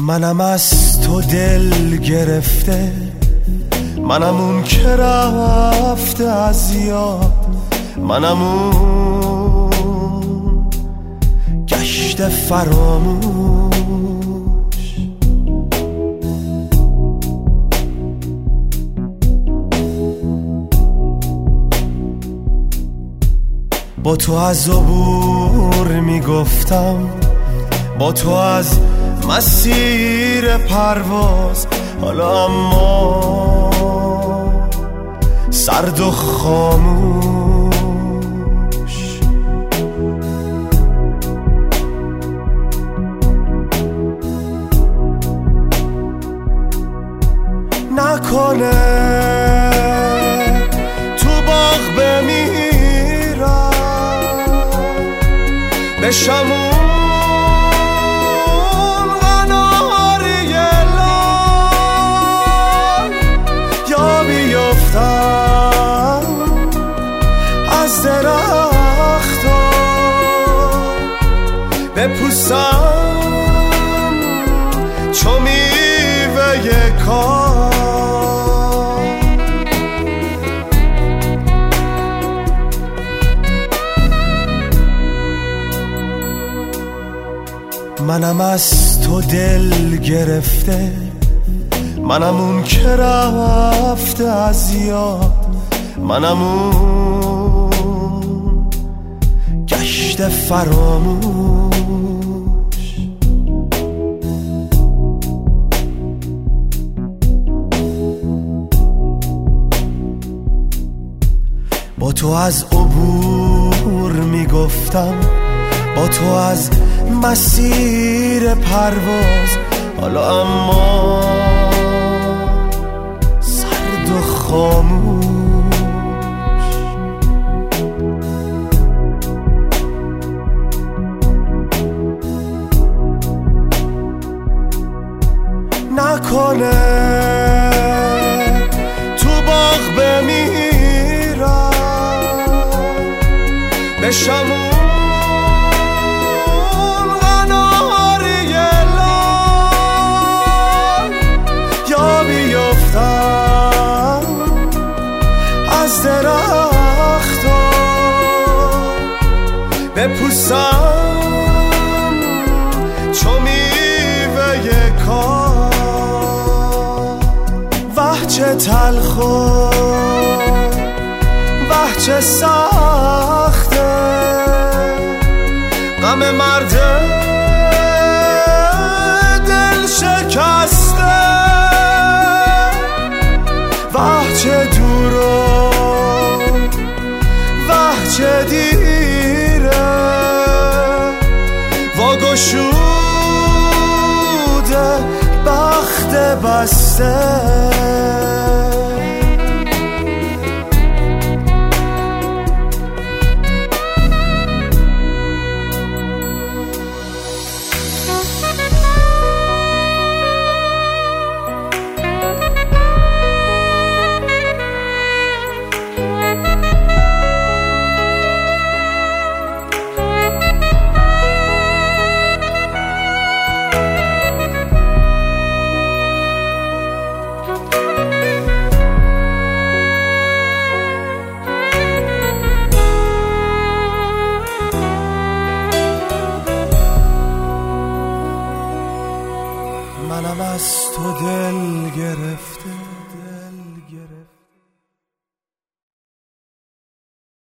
منم از تو دل گرفته، منم اون که رفته از یاد، منم اون گشت فراموش. با تو از عبور میگفتم، با تو از مسیر پرواز، حالا اما سرد و خاموش. نکنه تو باغ بمیرم، بشم از درختم بپوسم چو میوه کار. منم از تو دل گرفته، منم اون که رفته از یاد، منم اون گشت فراموش. با تو از عبور میگفتم، با تو از مسیر پرواز، حالا اما سرد و خاموش. نکنه تو باغ بمیرم، بشم اون قناری لال، یا بیفتم از درختم بپوسم چو میوه کار. وه چه تلخ و وه چه سخته غم مرد دل شکسته، وه چه دور و وه چه دیره واگشوده بخت بسته.